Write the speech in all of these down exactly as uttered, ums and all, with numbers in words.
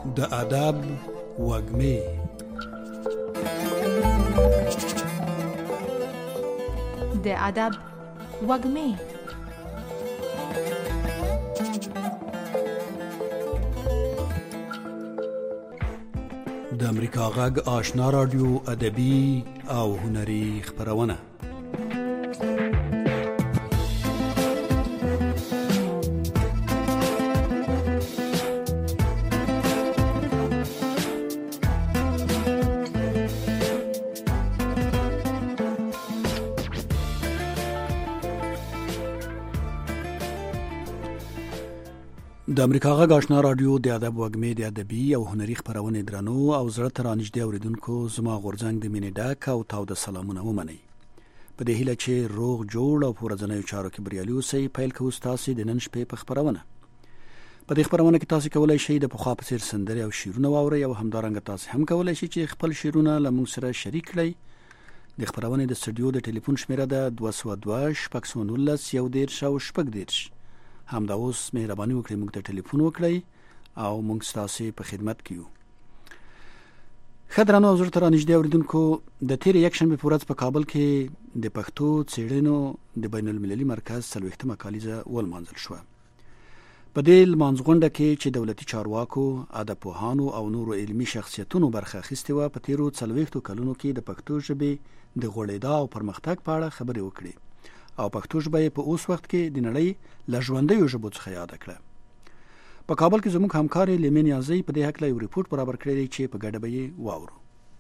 د ادب وږمې د ادب وږمې د امریکا غږ آشنا رادیو ادبي او هنري خپرونه. د امریکا غږ آشنا رادیو د ادب وږمې د ادبي او هنري خپرونې درنو او زړه ته رانږدې اوریدونکو زما غورځنګ د مینې ډک او تاوده سلامونه ومنئ. په دې هیله چې روغ جوړ او په ورځنیو چارو کې بریالي اوسئ، پیل کوو ستاسې د نن شپې په خپرونه. په دې خپرونه کې تاسو کولی شئ د پخوا په څېر سندرې او شعرونه واورئ او همدارنګه تاسو هم کولی شئ چې خپل شعرونه له موږ سره شریک کړئ. د خپرونې د سټوډیو د ټلیفون شمیره ده دوه سوه دوه شپږ سوه نولس یو دېرش او شپږ دېرش. همدا اوس مهرباني وکړئ موږ ته ټلیفون وکړئ او موږ ستاسو په خدمت کې یو. ښه درنو او زړه ته رانږدې اوریدونکو، د تېرې یکشنبې په ورځ په کابل کې د پښتو څېړنو د بین المللي مرکز څلوېښتمه کالیزه ولمانځل شوه. په دې لمانځغونډه کې چې دولتي چارواکو، ادبپوهانو او نورو علمي شخصیتونو برخه اخیستې وه، په تېرو څلوېښتو کلونو کې د پښتو ژبې د غوړېدا او پرمختګ په اړه خبرې وکړې او پښتو ژبه په اوس وخت کې د نړۍ له ژوندیو ژبو څخه یاده کړه. په کابل کې زموږ همکار لیمن یازۍ په دې هکله یو ریپورت برابر کړی دی چې په ګډه به یې واورو.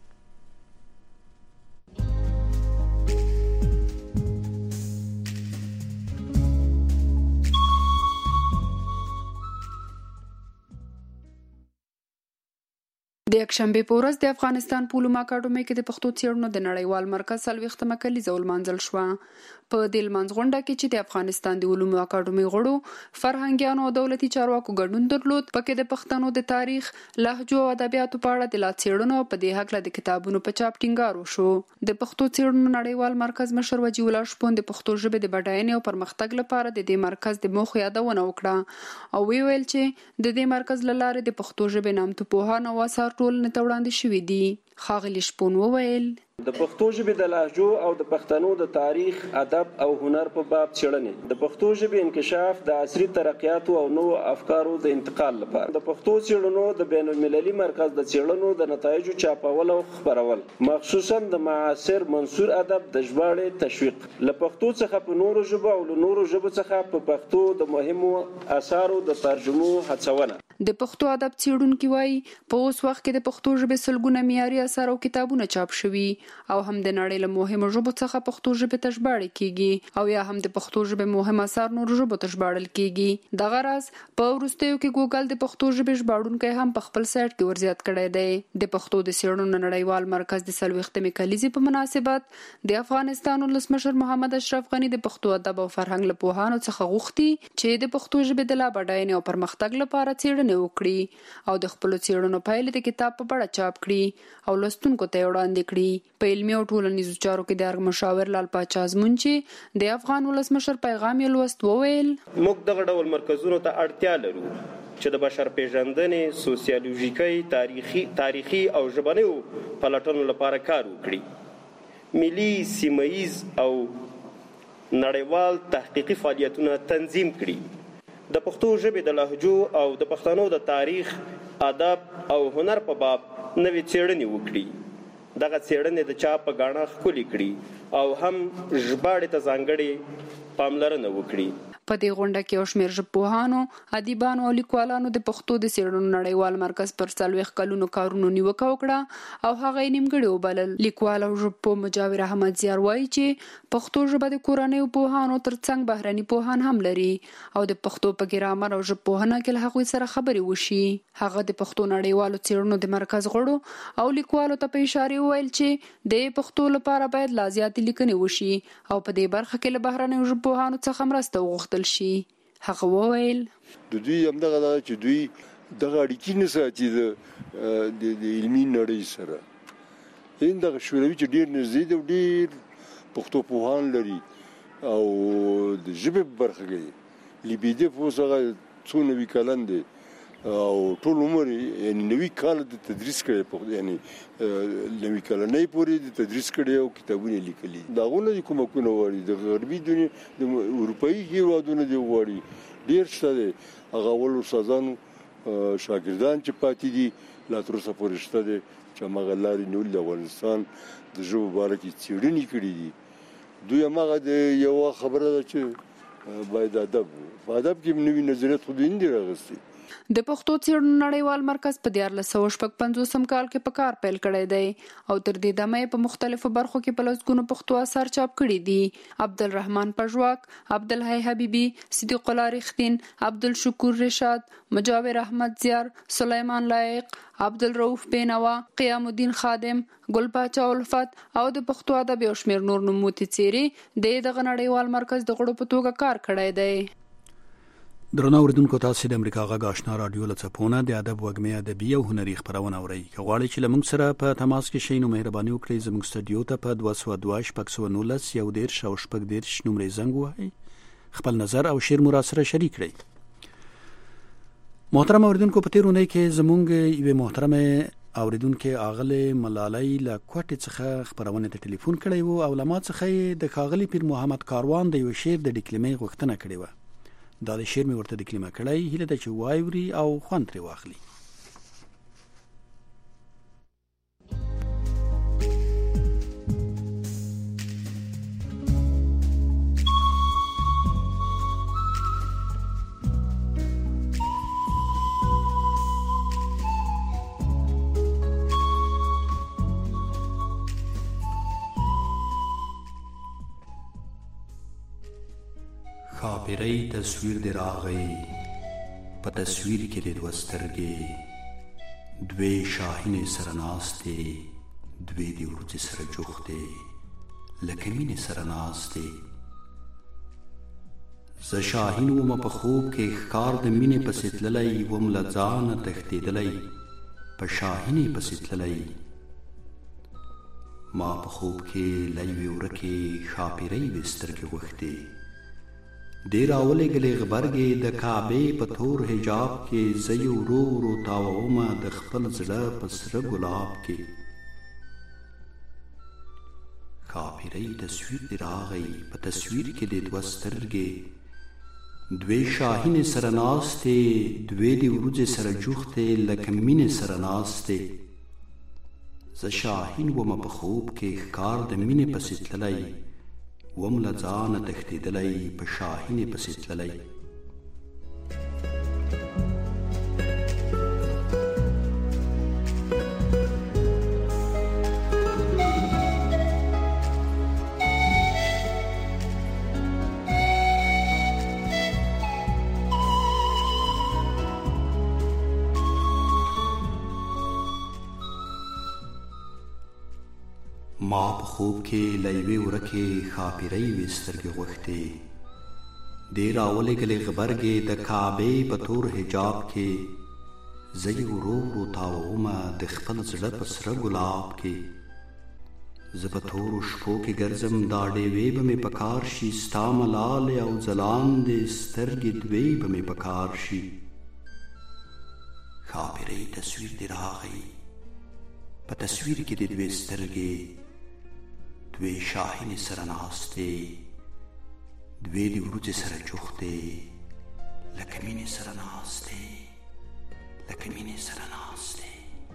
د یکشنبې په ورځ د افغانستان په علومو اکاډمۍ کې د پښتو څېړنو د نړیوال مرکز څلوېښتمه کلیزه ولمانځل شوه. په دې لمانځغونډه کې چې د افغانستان د علومو اکاډمۍ غړو، فرهنګیانو او دولتي چارواکو ګډون درلود، پکې د پښتنو د تاریخ، لهجو او ادبیاتو په اړه د لا څېړنو او په دې هکله د کتابونو په چاپ ټینګار وشو. د پښتو څېړنو نړیوال مرکز مشر وجیح الله شپون د پښتو ژبې د بډاینې او پرمختګ لپاره د دې مرکز د موخو یادونه وکړه او ویل چې د دې مرکز له لارې د پښتو ژبې نامتو پوهان او اثار ټولنې ته وړاندې شوي دي. ښاغلي شپون وویل د پښتو ژبې د لهجو او د پښتنو د تاریخ، ادب او هنر په باب څېړنې، د پښتو ژبې انکشاف، د عصري ترقیاتو او نوو افکارو د انتقال لپاره د پښتو څېړنو د بین المللي مرکز د څېړنو د نتایجو چاپول او خپرول، مخصوصا د معاصر منثور ادب د ژباړې تشویق، له پښتو څخه په نورو ژبو او له نورو ژبو څخه په پښتو د مهمو اثارو د ترجمو هڅونه. د پښتو ادب څېړونکي وایي په اوس وخت کې د پښتو ژبې سلګونه معیاري اثار او کتابونه چاپ شوي او هم د نړۍ له مهمو ژبو څخه پښتو ژبې ته ژباړل کیږي او یا هم د پښتو ژبې مهم اثار نورو ژبو ته ژباړل کیږي. دغه راز په وروستیو کې ګوګل د پښتو ژبې ژباړونکی هم په خپل سایټ کې ورزیات کړی دی. د پښتو د څېړنو نړیوال مرکز د څلوېښتمې کلیزې په مناسبت د افغانستان ولسمشر محمد اشرف غني د پښتو ادب او فرهنګ له پوهانو څخه غوښتي چې د پښتو ژبې د لا بډاینې او پرمختګ لپاره څېړنې وکړي او د خپلو څېړنو پایلې د کتاب په بڼه چاپ کړي او لوستونکو ته وړاندې کړي. په علمي او ټولنیزو چارو کې د ارګ مشاور لال پاچا ازمون چې د افغان ولسمشر پیغام یې لوست، وویل موږ دغه ډول مرکزونو ته اړتیا لرو چې د بشر پیژندنې، سوسیالوژیکي، تاریخي تاریخي او ژبنیو پلټنو لپاره کار وکړي. ملي، سیمه‌ییز او نړیوال تحقیقي فعالیتونه تنظیم کړي. د پښتو ژبې د لهجو او د پښتنو د تاریخ، ادب او هنر په باب نوې څېړنې وکړي. دغه څېړنې د چاپ په ګاڼه ښکلې کړي او هم ژباړې ته ځانګړې پاملرنه وکړي. په دې غونډه کې یو شمېر ژبپوهانو، ادیبانو او لیکوالانو د پښتو د څېړنو نړیوال مرکز پر څلوېښت کلونو کارونو نیوکه وکړه او هغه یې نیمګړی وبلل. لیکوال او ژبپوه مجاور احمد زیار وایي چې پښتو ژبه د کورنیو پوهانو ترڅنګ بهرني پوهان هم لري او د پښتو په ګرامر او ژبپوهنه کې له هغوی سره خبرې وشي. هغه د پښتو نړیوالو څېړنو د مرکز غړو او لیکوالو ته په اشاره وویل چې د پښتو لپاره باید لا زیاتې لیکنې وشي او په دې برخه کې له بهرنیو ژبپوهانو څخه مرسته وغوښتل شي. هغه وویل د دوی همدغه ده چې دوی دغه اړیکې نه ساتي د علمي نړۍ سره. دغه شوروي چې ډېر نږدې دی، ډېر پښتو پوهان لري او د ژبې په برخه کې لیبیدف اوس هغه څو نوي کلن دی او ټول عمر یعنی نوی کال د تدریس کړي په یعنی نوی کال نه پوری د تدریس کړي او کتابونه لیکلي داغونه کوم کوم وړي د غربي دنیا د اروپאי هیوادونو دی وړي ډیر څه هغه ول استادانو شاګردان چې پاتې دي لا تر اوسه پورې شته دي چې مغلاري نول د افغانستان د ژبو بارکې څېړنې کړې دي دوی هغه د یو خبره ده چې باید ادب په ادب کې نوې نظریات خو دین دی راغستي د پښتو څېړنو نړیوال مرکز په دیارلس سوه شپږ پنځوسم کال کې په کار پیل کړی دی او تر دې دمه په مختلفو برخو کې په لسګونو پښتو اثار چاپ کړي دي. عبدالرحمن پژواک، عبدالحی حبیبي، صدیق الله رښتین، عبدالشکور رشاد، مجاور احمد زیار، سلیمان لایق، عبدالرؤف بینوا، قیام الدین خادم، ګلپاچا الفت او د پښتو ادب یو شمېر نور نوموتي څېرې د دغه نړیوال مرکز د غړو په توګه کار کړی دی. درنو اوریدونکو تاسو د امریکا غږ آشنا رادیو لڅپونه د ادب وګمې ادبي او هنري خبرونه اورئ. که غواړئ چې لمونږ سره په تماس کې شئ نو مهرباني وکړئ زموږ سټډیو ته په دوه سوه دوه شپږ سوه نولس یو دېرش او شپږ دېرش نمرې زنګ ووهئ، خپل نظر او شعر مو راسره شریک کړئ. محترم اوریدونکو په تیر اونۍ کې زموږ یوې محترمه اوریدونکو اغله ملالۍ له کوټې څخه خبرونه ته ټلیفون کړی وو او لمات څخه د کاغلی پیر محمد کاروان د یو شعر د ډیکلمې غوښتنه کړې و. دا د شعر مې ورته ډیکلمه کړی، هیله ده چې وایوري او خوند ترې واخلي. خاپیری تصویر دی راغی په تصویر کې د دوه سترګې دوی شاهین سره ناستې دوی د ورځې سره جوختې لکه مینې سره ناستې. زه شاهین وم په خوب کې ښکار د مینې پسې تللی وم له ځانه تښتېدلی په شاهینې پسې تللی. ما په خوب کې له یوې ورکې ښاپیرۍ وې سترګې غوښتې دې راولېږلې غبرګې د کعبې په تور حجاب کې زه یې ورو ورو تاوومه د خپل زړه په سره ګلاب کې. ښاپیرۍ تصویر دې راغی په تصویر کې دې دوه سترګې دوی شاهینې سره ناستې دوی د ورځې سره جوختې لکه مینې سره ناستې. زه شاهین ومه په خوب کې ښکار د مینې پسې تللی وم له ځانه تښتېدلی په شاهینې پسې تللی. ما په خوب کې له یوې ورکې ښاپیرۍ وې سترګې غوښتې دې راولېږلې غبرګې د کعبې په تور حجاب کې زه یې ورو ورو تاوومه د خپل زړه په سره ګلاب کې. زه په تورو شپو کې ګرځم دا ډېوې به مې په کار شي ستا ملالې او ځلاندې سترګې دوی به مې په کار شي. ښاپیرۍ تصویر دې راغی په تصویر کې دې دوې سترګې دوی شاهینې سره ناستې دوی د ورځې سره جوختې لکه مینې سره ناستې لکه مینې سره ناستې.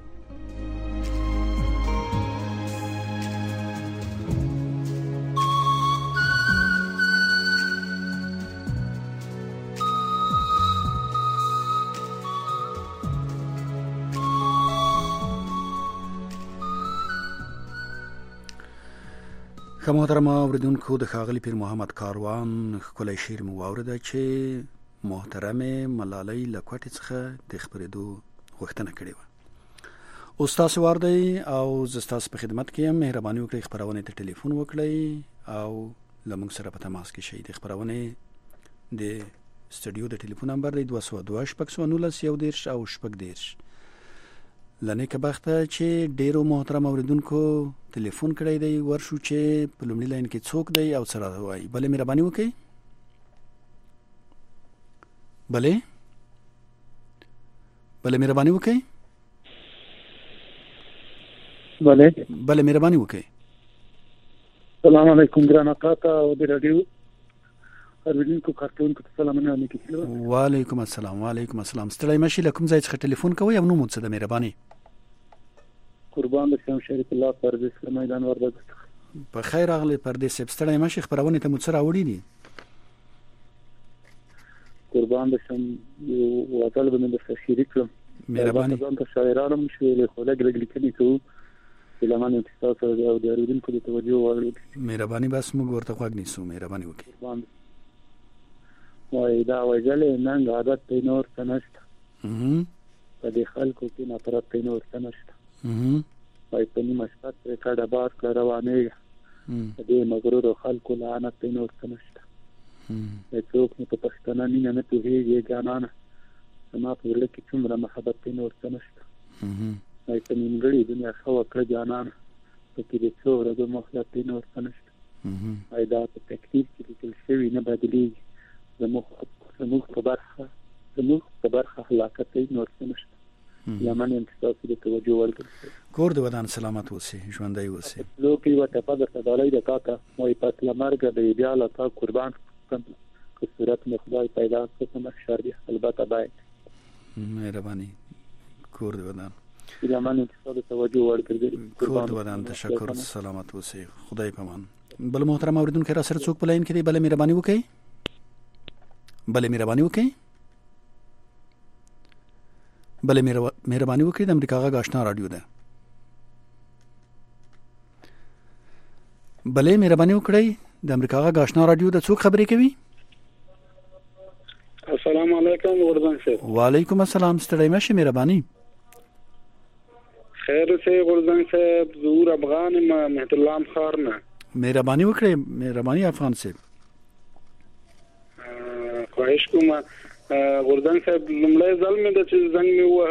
که محترم اوریدونکو د ښاغلي پیر محمد کاروان ښکلی شعر مو واورېده چې محترم ملالۍ له کوټې څخه د خپرېدو غوښتنه کړې وه. اوس تاسو وار دی او زه ستاسو په خدمت کې یم. مهرباني وکړئ خپرونې ته ټلیفون وکړئ او له موږ سره په تماس کې شئ. د خپرونې د سټډیو د ټلیفون نمبر دی دوه سوه دوه شپږ سوه نولس یو دېرش او شپږ دېرش. له نیکه بخته چې ډېرو محترم اوریدونکو ټلیفون کړی دی ورشو چې په لومړي لاین کې څوک دی او څه راته وایي. بلې مهرباني وکړئ. بلې بله مهرباني وکړئ. بله بله مهرباني وکړئ. السلام علیکم ګران اقاطا او د رادیو اورېدونکو کارتونکو ته سلامونه وکړم. وعلیکم السلام. وعلیکم السلام. ستړی مشي لکم ځای څخه ټلیفون کوي او نو مو څه د مهرباني. قربان شم شریف الله پردیس میدان وردګ. په خیر اغلی پردیس ستړی مشي خبرونه ته مو څه راوړي دي؟ قربان شم یو وطن باندې د شریک کړم. مهرباني. ځان ته شاعرانو مشو له خلک لګلیکني کوو. لمن انتصاص او د اورېدونکو د توجه وړ. مهرباني بس موږ ورته خواږ نیسو. مهرباني وکړئ. وای دا وجلې نن عادت په نور تنشت. اها په دې خلکو کې نفرت په نور تنشت. اها وای په نیمه شپه کې کډه بار کړ روانه. دې مغرور خلکو لعنت په نور تنشت. اها څوک نه په پښتنه نه نه توهیږي ګانانه. سما په لکه کې څومره محبت په نور تنشت. اها وای په نیمګړي دنیا خو کړ جانان په کې د څوره د مخلص په نور تنشت. اها وای دا په تکلیف کې لیکل شوی نه بدلیږي. زموږ زموږ په برخه زموږ په برخه هلاکت نور څه نشته. لمن انتصاص د توجه ورکړي. کور د ودان سلامت اوسئ، ژوندۍ اوسئ. لوکي وته په دغه ډالۍ د کاکا وای په لمرګ د ایډیال تا قربان کړم. که صورت مې خدای پیدا کړ ته شر دی البته باید. مهرباني. کور د ودان لمن انتصاص د توجه ورکړي. کور د ودان تشکر. سلامت اوسئ. خدای پامان. بل محترم اوریدونکو را سره څوک په لاین کې دی؟ بل مهرباني وکړئ. بله مهرباني وکړئ. بله مهرباني وکړئ. د امریکا غږ آشنا رادیو ده. بله مهرباني وکړئ. د امریکا غږ آشنا رادیو ده. څوک خبرې کوي؟ السلام علیکم ورزنګ صاحب. وعلیکم السلام. ستړی مشه. مهرباني. خیر سے ورزنګ صاحب زور افغان مهت الله خارنه. مهرباني وکړئ. مهرباني افغان صاحب. خواهش کوم ورزنګ صاحب لمړی ځل مې د چې زنګ مې وه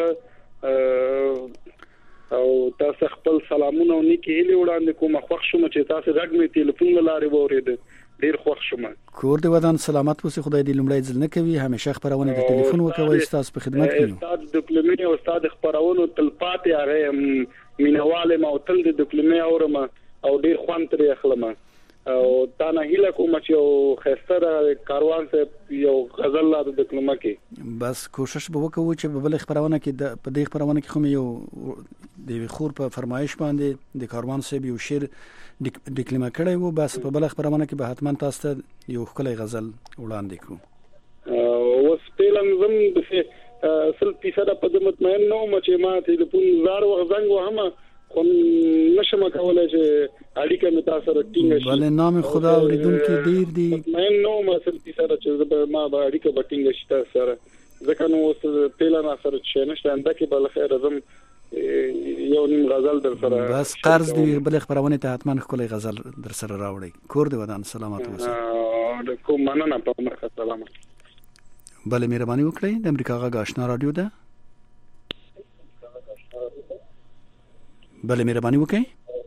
او تاسو خپل سلامونه او نیکی هیله وړاندې کوم. خوښ شوم چې تاسو غږ مې ټلیفون لاره وورید. ډیر خوښ شوم. کور دی ودان سلامت اوسئ. خدای دې لمړی ځل نه کوي. همیشه خبرونه د ټلیفون وکوي. تاسو په خدمت کې یو. استاد ډیپلومي او استاد خبرونو تل پاتې هغه مینواله ما تل د ډیپلومي اورم او ډیر خوان ترې اخلم او تا نه هیله کوم چې یو خسته کاروان ته یو غزل لا د ډیپلوما کې بس کوشش به وکړو چې په بل خبرونه کې د په دې خبرونه کې خو یو د خور په فرمایش باندې د کاروان صاحب یو شعر ډیکلمه کړی وو. بس په بل خبرونه کې به حتما تاسو ته یو خپل غزل وړاندې کوم. اوس پیلم زم د سل فیصد په دې مطمئن نو چې ما ټلیفون زار وغزنګ وهمه خو نشم کولای چې اړیکه مې تاسو سره ټینګ شي. بل نام خدا اوریدونکو ډیر دی. مطمئن نو ما سل فیصد چې ما به اړیکه به ټینګ شي تاسو سره. ځکه نو اوس پیلم سره چې نشته انده کې بل خیر زم یو نیم غزل در سره بس قرض دی. بل خبرونه ته حتما خپل غزل در سره راوړی. کور دی ودان سلامت اوسئ. کوم مننه په مرکه سلامت. بل مهرباني وکړئ. د امریکا غږ آشنا رادیو ده. بل مهرباني وکړئ.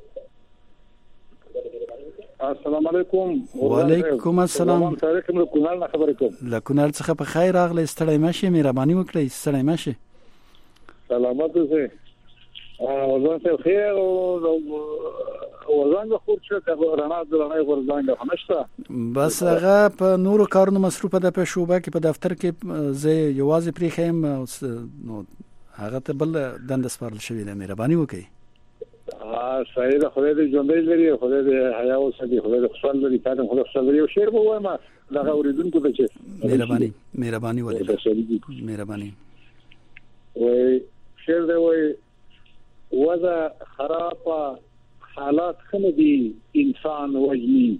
السلام علیکم. وعلیکم السلام. تاریخ مې کونال نه خبرې کوم. له کونال څخه په خیر راغلی. ستړی مشه. مهرباني وکړئ. ستړی مشه. سلامت اوسئ. وزن ته خیر او وزن خو چې رڼا د رڼا ورځان د همشته بس هغه په نورو کارونو مصروفه ده. په شوبه کې په دفتر کې زه یوازې پرې خیم نو هغه ته بل دند سپارل شوی ده. مهرباني وکړئ. اه صحیح ده. خدای دې ژوندۍ لري. خدای دې حیا اوسه. خدای دې خوشاله لري. تاسو خدای خوشاله لري. یو شعر به وایم دا اوریدونکو ته چې مهرباني مهرباني ولې مهرباني وای شعر دی. وای وضع خراب حالات خنه دي انسان وجني.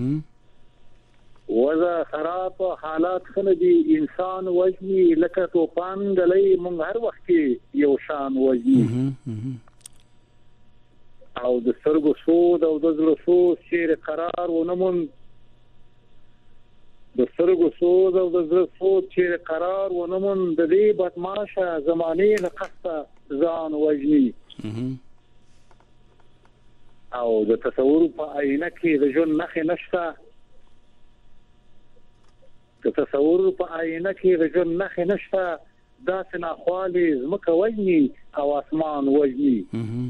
وضع خراب حالات خنه دي انسان وجني لکه توپان غلې مونږ هر وخت یو شان وجني او د سترګو سود او د زړه سود چیرې قرار ونمون. د سترګو سود او د زړه سود چیرې قرار ونمون. د دې بدمعاشه زمانه له قصه ځان وجني او د تصور په آینه کې د ژوند نښې نشته. د تصور په آینه کې د ژوند نښې نشته. دا سناخوالي زمکه وجني او اسمان وجني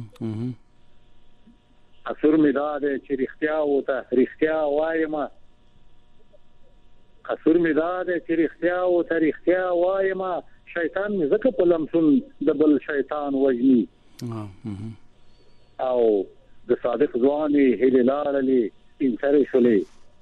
اثر می دا چې رښتیا وته رښتیا وایم اثر می دا چې رښتیا وته رښتیا وایم شیطان می زکه په لمسون د بل شیطان وجني او د صادق ځواني هلالالي انسره شولې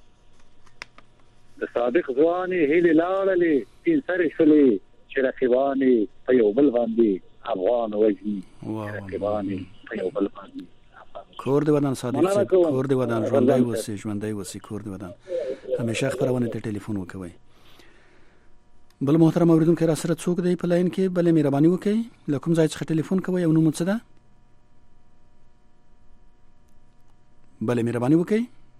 د صادق ځواني هلالالي انسره شولې چې رقیبانی په یو بل باندې افغان وجني رقیبانی په یو بل باندې کور دی ودان صادق کور دی ودان ژوندۍ وسی ژوندۍ وسی کور دی ودان همیشه خبرونه ته ټلیفون وکوي. بل محترم اوریدونکو را سره څوک دی په لاین کې بل مهرباني وکړئ لکم ځای څخه ټلیفون کوي او نوم څه ده بل مهرباني وکړئ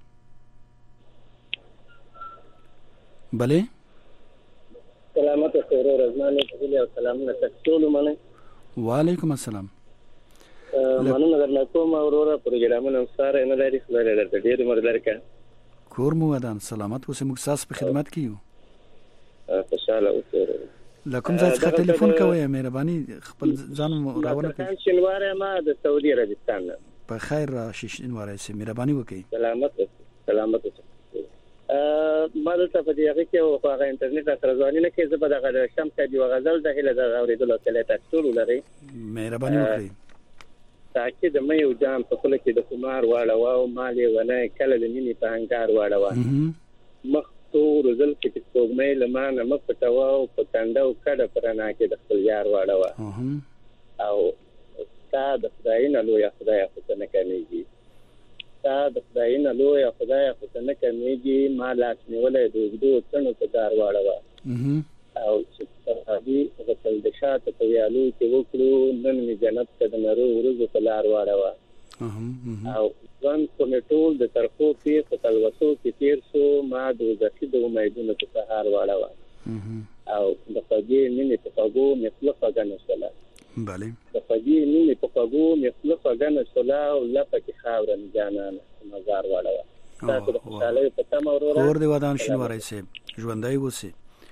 بل سلامت خیر رضوان ټول سلامونه تاسو منه وعلیکم السلام مننه درنه کوم اورورا پروګرامونه سره نه لري خبره درته ډیر مردرکه کور مو ودان سلامت اوسه موږ تاسو په خدمت کې یو خوشاله اوسه لکم ځای څخه ټلیفون کوي مهرباني خپل ځان راونه په شنواره ما د سعودي عربستان په خیر را شینواره سي مهرباني وکړئ سلامت سلامت اوسه ما دلته په دې هغه کې او هغه انټرنیټ سره ځواني نه کې زبر هغه شمس دی غزل د هله د اوریدلو کله تاسو لري مهرباني وکړئ تاکي د مې او جام په خله کې د کومار واړه او مالې ونه کله د مینې په انګار واړه مخ تو رزل کې څوک مې لمانه مخ پټاو او په کندو کډه پرانا کې د خپل یار واړه او تا د خدای نه لوی خدای خو نه کوي تا د خدای نه لوی خدای خو نه کوي ما لاس نیولې د دوه څنو په دار واړه او چې هغه غسل د شاته په یالو کې وکړو نن می جنت ته د نورو ورځو په لار واړه او ځان کومه ټول د ترخو په تلوسو کې تیر شو ما د ځکه د امیدونو په سهار واړه او د فجې مینې په پاګو مخلصه غنه شولا bale د فجې مینې په پاګو مخلصه غنه شولا او لپاره خاورن جانانه مزار واړه تاسو د خوشاله په تم اورور کور دی ودان شنوارای سي ژوندۍ وسی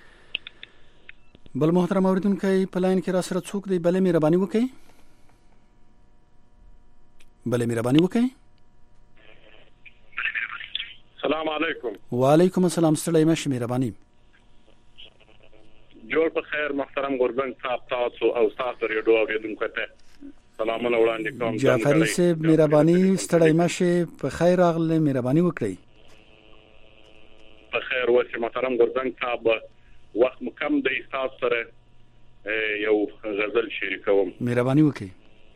بل محترم اوریدونکو په لاین کې را سره څوک دی بل مهرباني وکړئ بل مهرباني وکړئ السلام علیکم وعلیکم السلام ستړی مشه مهرباني جوړ په خیر محترم غوربنګ صاحب تاسو او تاسو ریډیو اوریدونکو ته سلامونه وړاندې کوم جعفری صاحب مهرباني ستړی مشه په خیر راغله مهرباني وکړئ په خیر وسی محترم غوربنګ صاحب وخت مکم د استاد سره یو غزل شریکوم مهرباني وکړئ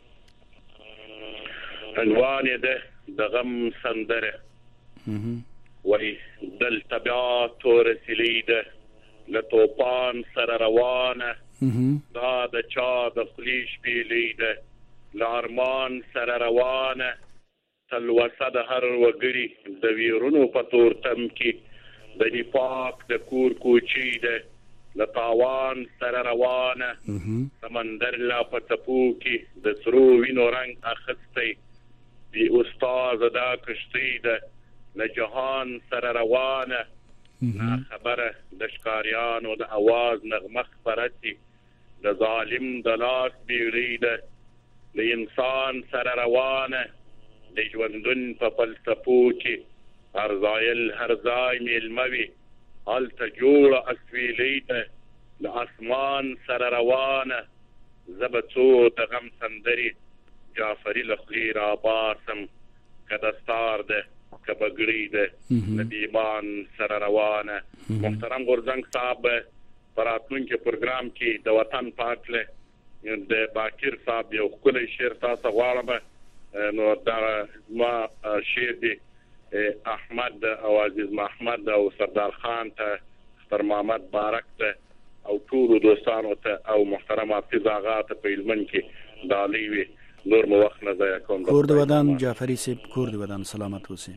عنوان ده د غم سندره وای دل طبيعت ورسلیده لطوفان سره روانه دا د چا د خلیش پیلیده لارمان سره روانه تلوسه د هر وګړي د ویرونو په تور تم کې د پاک د کور کوچی ده لطاوان سره روانه سمندر لا پتپو کې د سرو وینو رنگ اخستې دی استاد دا کشتی ده لجهان سره روانه نا خبره د شکاریانو د आवाज نغمه خبرتي د ظالم د لاس بیریده د انسان سره روانه د ژوندون په فلسفو کې ارزایل هر ځای ملموي الته جوړ اسویلیده د اسمان سره روانه زبڅو د غم سندري جعفری لخلی را باسم کدستار ده کبګړی ده ندیبان سره روانه محترم غورزنګ صاحب پراتونکو پروګرام کې د وطن پاکله د باکر صاحب یو کلی شعر تاسو غواړم نو دا ما شعر دی احمد او عزیز محمد او سردار خان ته ستر محمد بارک ته او ټول دوستانو ته او محترم حافظ آغا ته په علمن کې دالي وي نور مو وخت نه ضایع کوم کور دی ودان جعفری صاحب کور دی ودان سلامت اوسئ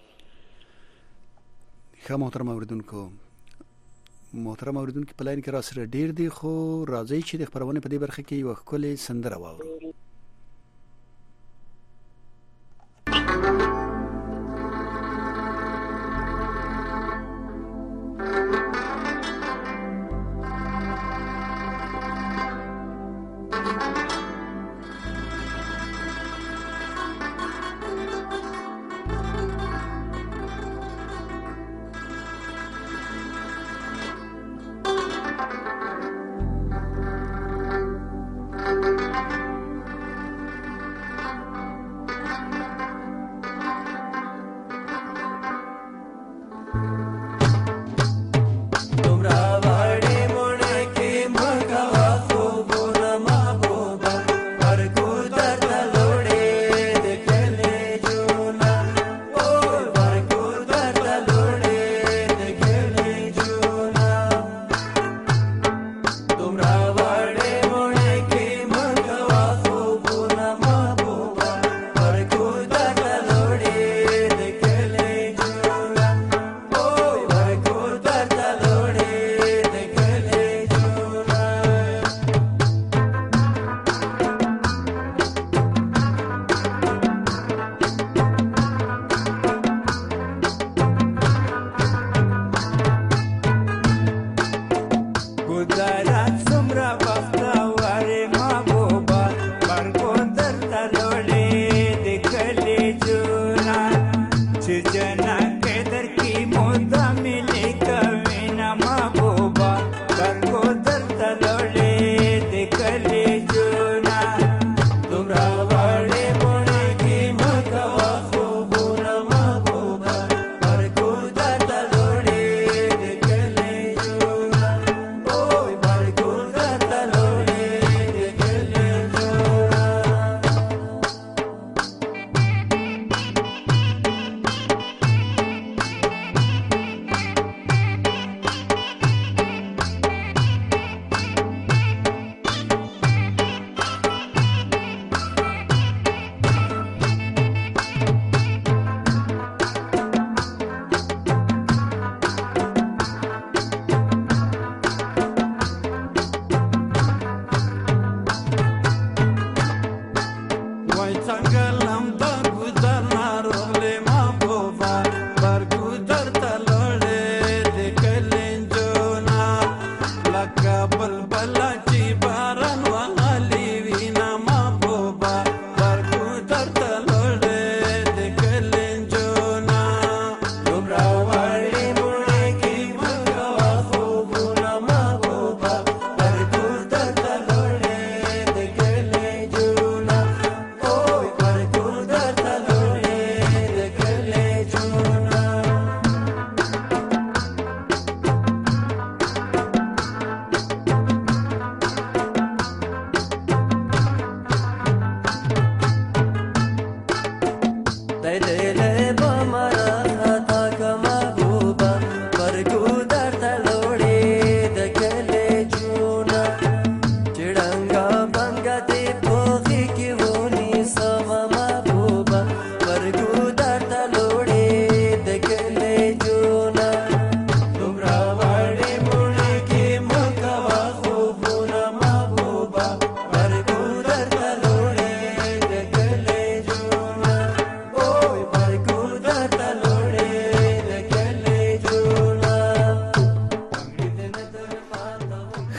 ښه محترم اوریدونکو محترم اوریدونکو په لاین کې را سره ډیر دی خو راځي چې د خبرونه په دې برخه کې یو ښکلې سندره واورو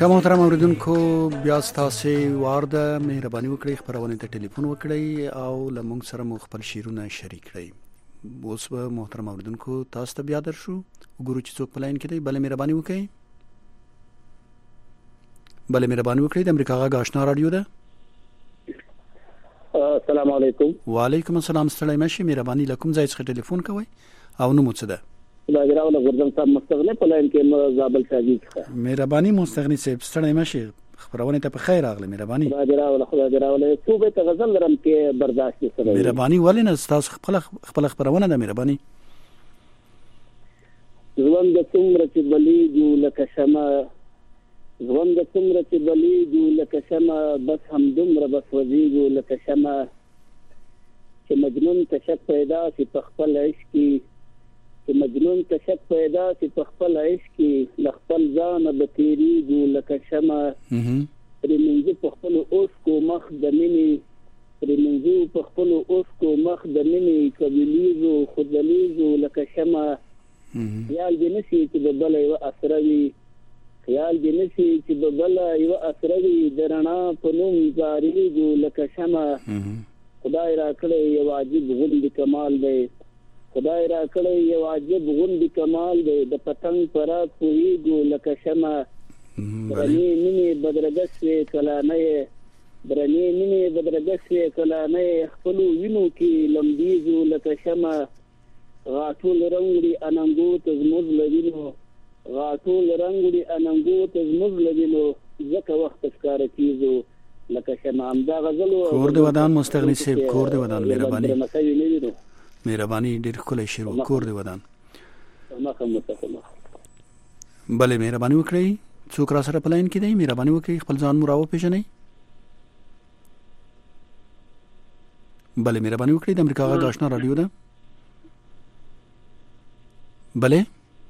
که محترم اوریدونکو بیا ستاسو وارده مهرباني وکړئ خبرونه ته ټلیفون وکړئ او لمونږ سره مو خپل شیرونه شریک کړئ. اوس به محترم اوریدونکو تاسو ته بیا درشو وګورو چې څوک پلاین کړي. بل مهرباني وکړئ بل مهرباني وکړئ د امریکا غږ آشنا رادیو ده. السلام علیکم. وعلیکم السلام. ستړی مشي مهرباني لکم ځای څخه ټلیفون کوئ او نو مو څه ده؟ باجراوله ګردم صاحب مستغنی په لاین کې زابل شاګی ښه. مهرباني مستغنی صاحب ستړی مشي خبرونه ته په خیر راغله. مهرباني باجراوله خدای دراوله صوبه ته غزل درم کې برداشت سره. مهرباني ولې نه تاسو خپل خپل خبرونه ده. مهرباني ژوند څومره چې بلیږي لکه شمع ژوند څومره چې بلیږي لکه شمع بس هم دومره بس وځيږي لکه شمع چې مجنون ته شک پیدا شي په خپل عشق کې چې مجنون ته شک پیدا شي په خپل عشق کې لخپل ځان به تیریږي لکه شمع پرمنځ په خپل اوس کو مخ د مینې پرمنځ په خپل اوس کو مخ د مینې کبلیزو خدلیزو لکه شمع خیال دې نشي چې د بل یو اسروي خیال دې نشي چې د بل یو اسروي درنا په نوم زاریږي لکه شمع خدای را کړی یو عجیب غوندې کمال دی خدای را کړی یو عجیب غوندې کمال دی د پتنګ پرات پوهیږو لکه شمع درنې مینې بدرګه شوې کلانه درنې مینې بدرګه شوې کلانه خپلو وینو کې لمبیږو لکه شمع غاټول رنګړي اننګو ته زموږ لوینو غاټول رنګړي اننګو ته زموږ لوینو ځکه وخت ښکار کیږو لکه شمع. دا غزل کور دی ودان مستغنی صاحب کور دی ودان. مهرباني مهرباني ډیر کولای شروع کور دی ودان. بله مهرباني وکړئ څوک را سره پلاین کې دی. مهرباني وکړئ خپل ځان مو راو پیژنئ. بله مهرباني وکړئ د امریکا غږ آشنا رادیو ده. بله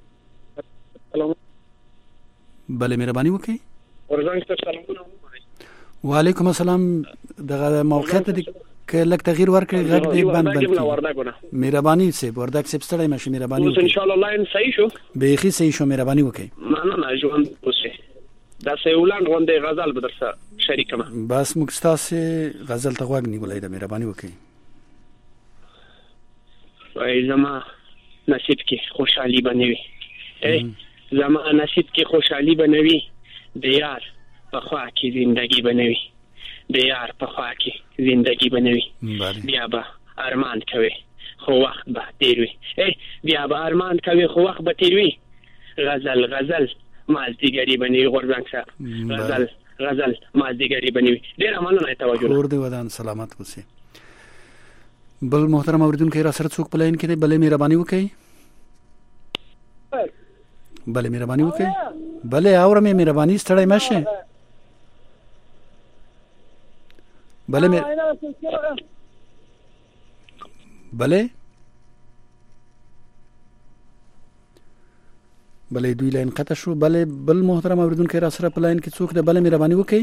بله مهرباني وکړئ. وعلیکم السلام. دغه موقعیت دې که لک تغییر ورکړي غږ دې بند بند مهرباني سي وردک سي ستړی مشه. مهرباني وکړئ. ان شاء الله لاین صحیح شو به صحیح شو. مهرباني وکړئ. نه نه نه ژوند اوسه دا سیولان غونډه غزل به درسه شریکم. بس مکستاسه غزل ته غوږ نیولای ده. مهرباني وکړئ. وای زما نصیب کې خوشحالي بنوي اے زما نصیب کې خوشحالي بنوي د یار په خوا کې زندگی بنوي د یار په خوا کې زندگی بنوي بیا به ارمان کوي خو وخت به تیر وي اے بیا به ارمان کوي خو وخت به تیر وي غزل غزل مازدیګری بنوي غورځنګ صاحب غزل غزل مازدیګری بنوي. ډیر مننه توجه. کور دی ودان سلامت اوسئ. بل محترم اوریدونکو را سره څوک پلاین کې دی. بل مهرباني وکړئ. بل مهرباني وکړئ. بل اورم مهرباني ستړی مشه. بله مې بله بله دوی لاین قطع شو. بله بل محترم اوریدونکو را سره پلاین کې څوک ده. بله مهرباني وکړئ.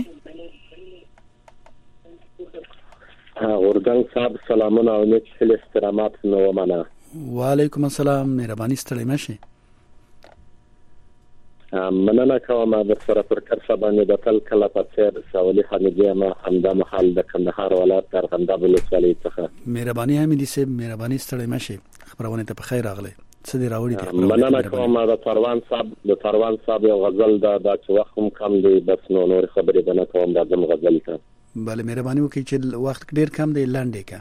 غورځنګ صاحب سلامونه او نیک هیلې احترامات نو ومنه. وعلیکم السلام. مهرباني ستړی مشه. مننه کوم د سره پر کرسه باندې د تل کله په څیر سوالي حمیدیه ما همدا محل د کندهار ولایت ارغنداب ولسوالۍ څخه. مهرباني حمیدي صاحب مهرباني ستړی مشه خبرونه ته په خیر راغله. څه دی راوړي دي؟ مننه کوم د پروان صاحب د پروان صاحب یو غزل دا د وخت هم کم دی بس نو نور خبرې نه کوم د زم غزل ته. بله مهرباني وکړئ چې وخت ډیر کم دی لاندې کا.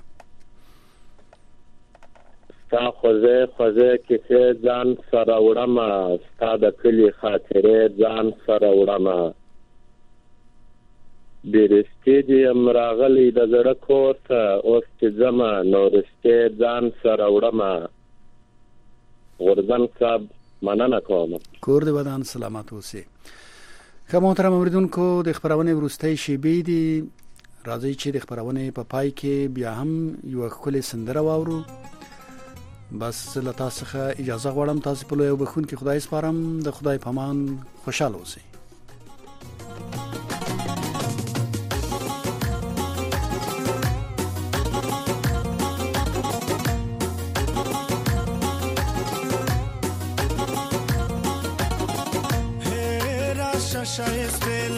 ستا خوځه خوځه کې ځان سره وړم ستا د کلی خاطرې ځان سره وړم بیرستې دې امراغلی د زړه کور ته اوس چې ځمه نورستې ځان سره وړم. غورځنګ صاحب مننه کوم. کور دې ودان سلامت اوسئ. که محترم اوریدونکو د خبرونه وروستۍ شیبې دي راځي چې د خبرونه په پای کې بیا هم یو خپل سندره واورو. بس له تاسو څخه اجازه غواړم. تاسو په لوی وبخون کې خدای سپارم. د خدای پامان خوشاله اوسئ. شایسته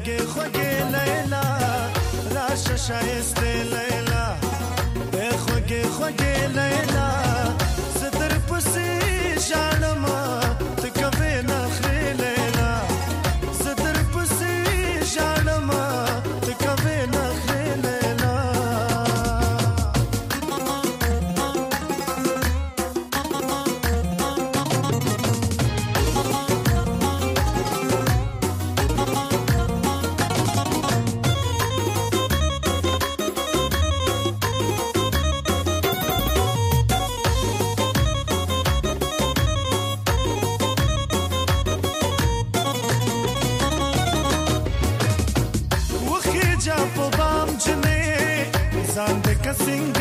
خوږې خوږې لیلا راشه شایسته لیلا به خوږې خوږې لیلا ستر پسې ژاړم ته کوې نخرې لیلا ستر پسې ژاړم ته کوې نخرې لیلا Sing